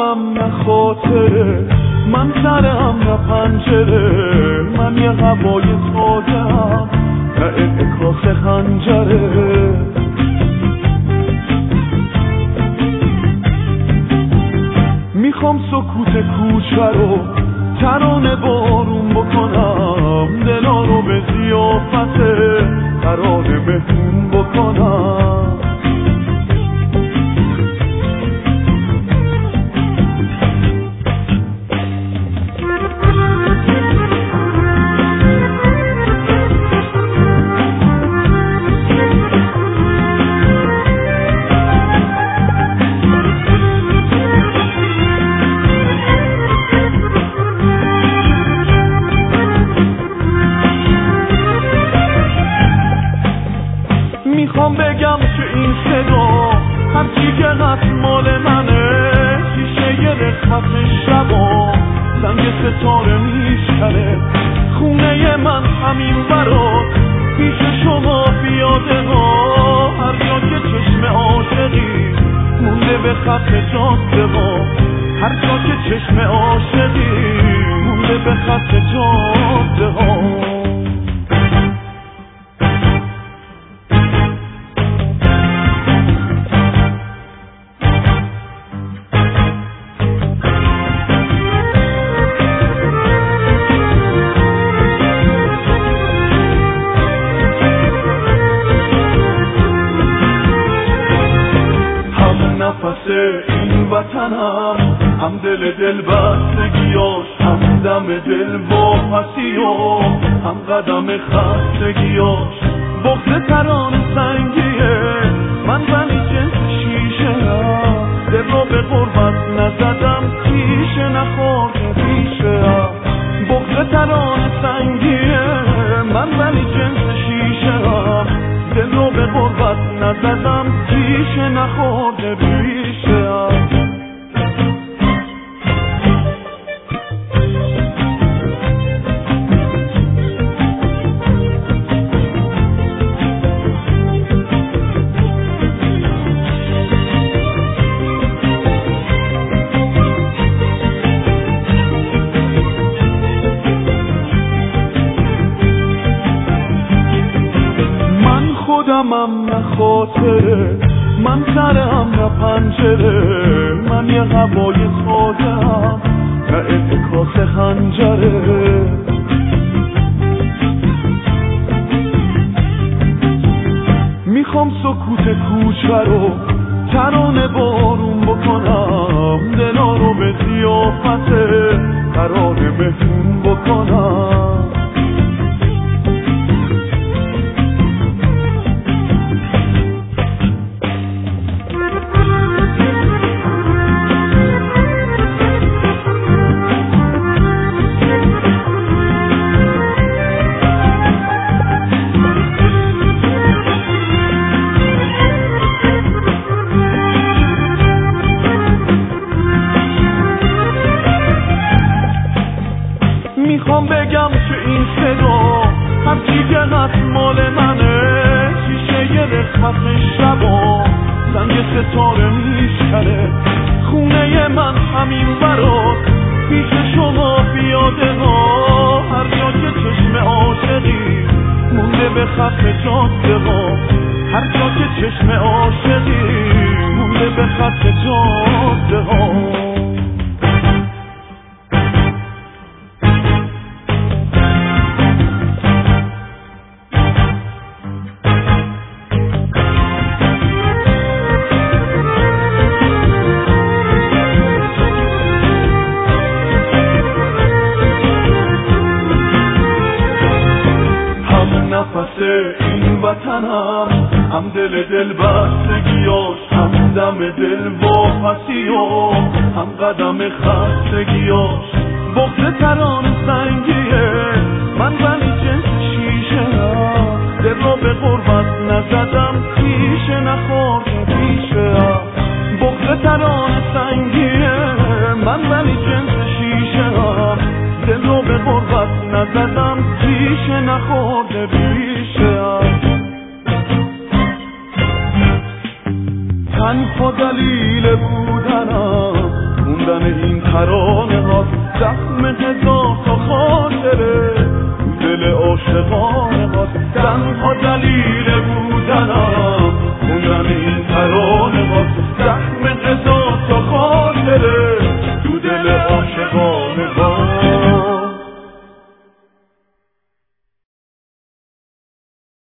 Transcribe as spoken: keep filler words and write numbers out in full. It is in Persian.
خودمم نه خاطره، من سرم نه پنجره، من یه هوای تازه‌ام نه انعکاس خنجره. میخوام سکوت کوچه رو ترانه بارون بکنم، دلا رو به ضیافت ترانه مهمون بکنم. میخوام بگم که این صدا هرچی که هست مال منه، شیشه یه رخمت شبا زنگ ستاره میشکنه، خونه من همین برات پیش شما پیاده ها، هر جا که چشم عاشقی مونده به خط جاده ها، هر جا که چشم عاشقی مونده به خط جاده ها. نفس این وطنم، هم دل دل بستگیاش، هم دم دل واپسیاش، هم قدم خستگیاش. بغض تران سنگیه من ولی جنس شیشه هم، دل را به غربت نزدم پیشه نخورده پیشه هم. بغض تران سنگیه من ولی جنس شیشه هم، دل را به غربت نزدم پیشه نخورده پیشه هم. خودمم نه خاطره، من سرم نه پنجره، من یه هوای تازه‌ام نه انعکاس خنجره. میخوام سکوت کوچه رو ترانه بارون بکنم، دلا رو به ضیافت ترانه مهمون بکنم. میخوام بگم که این صدا هرچی که هست مال منه، شیشه یه رخمت شبا زنگ ستاره میشکنه، خونه من همین برات پیش شما پیاده ها، هر جا که چشم عاشقی مونده به خط جاده ها، هر جا که چشم عاشقی مونده به خط جاده ها. نفس این وطنم، هم دل دل بستگیاش، هم دم دل واپسیاش، هم قدم خستگیاش. بغض تران سنگیه من ولی جنس شیشه هم، دل را به غربت نزدم پیشه نخورده پیشه هم. بغض تران سنگیه من ولی جنس شیشه هم، دل را به غربت نزدم پیشه نخورده پیشه هم. تنها دلیل بودنم موندن ترانه ها زخم هزار